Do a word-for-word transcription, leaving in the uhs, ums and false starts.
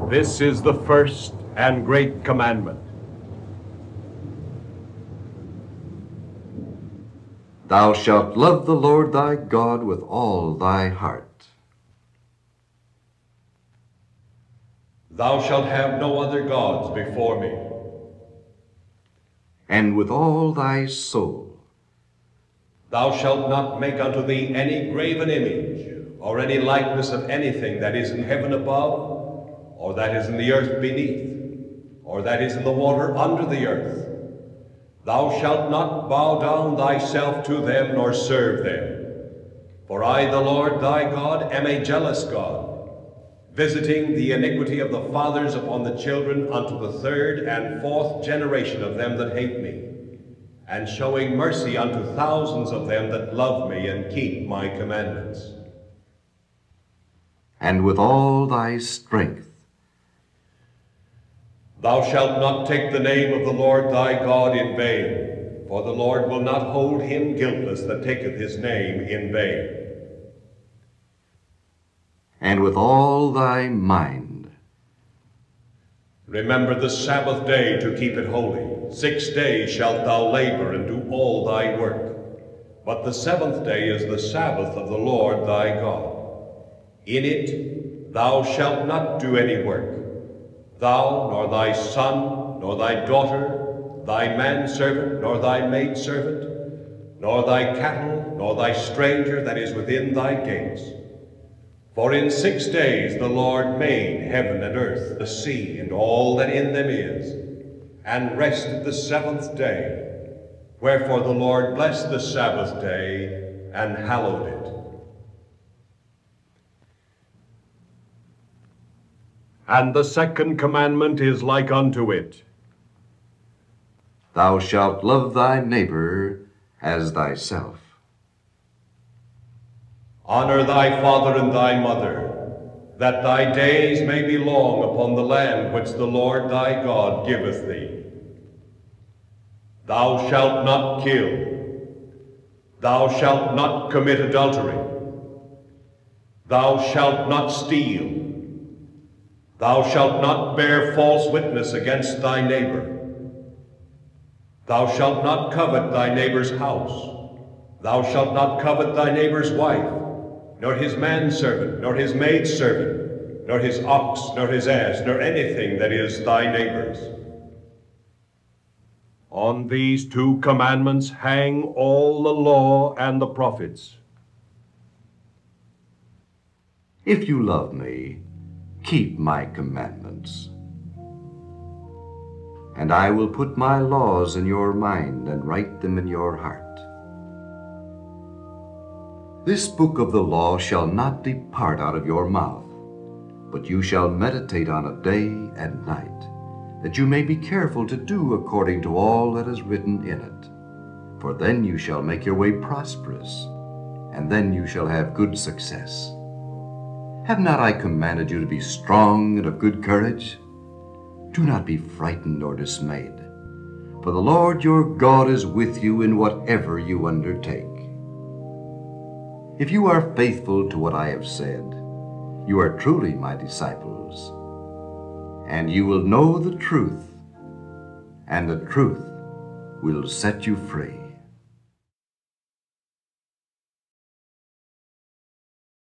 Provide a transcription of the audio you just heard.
This is the first and great commandment. Thou shalt love the Lord thy God with all thy heart. Thou shalt have no other gods before me. And with all thy soul. Thou shalt not make unto thee any graven image, or any likeness of anything that is in heaven above, or that is in the earth beneath, or that is in the water under the earth. Thou shalt not bow down thyself to them, nor serve them. For I, the Lord thy God, am a jealous God, visiting the iniquity of the fathers upon the children unto the third and fourth generation of them that hate me, and showing mercy unto thousands of them that love me and keep my commandments. And with all thy strength. Thou shalt not take the name of the Lord thy God in vain, for the Lord will not hold him guiltless that taketh his name in vain. And with all thy mind. Remember the Sabbath day to keep it holy. Six days shalt thou labor and do all thy work. But the seventh day is the Sabbath of the Lord thy God. In it thou shalt not do any work, thou, nor thy son, nor thy daughter, thy manservant, nor thy maidservant, nor thy cattle, nor thy stranger that is within thy gates. For in six days the Lord made heaven and earth, the sea, and all that in them is, and rested the seventh day. Wherefore the Lord blessed the Sabbath day, and hallowed it. And the second commandment is like unto it. Thou shalt love thy neighbor as thyself. Honor thy father and thy mother, that thy days may be long upon the land which the Lord thy God giveth thee. Thou shalt not kill. Thou shalt not commit adultery. Thou shalt not steal. Thou shalt not bear false witness against thy neighbor. Thou shalt not covet thy neighbor's house. Thou shalt not covet thy neighbor's wife, nor his manservant, nor his maidservant, nor his ox, nor his ass, nor anything that is thy neighbor's. On these two commandments hang all the law and the prophets. If you love me, keep my commandments. And I will put my laws in your mind and write them in your heart. This book of the law shall not depart out of your mouth, but you shall meditate on it day and night, that you may be careful to do according to all that is written in it. For then you shall make your way prosperous, and then you shall have good success. Have not I commanded you to be strong and of good courage? Do not be frightened or dismayed, for the Lord your God is with you in whatever you undertake. If you are faithful to what I have said, you are truly my disciples, and you will know the truth, and the truth will set you free.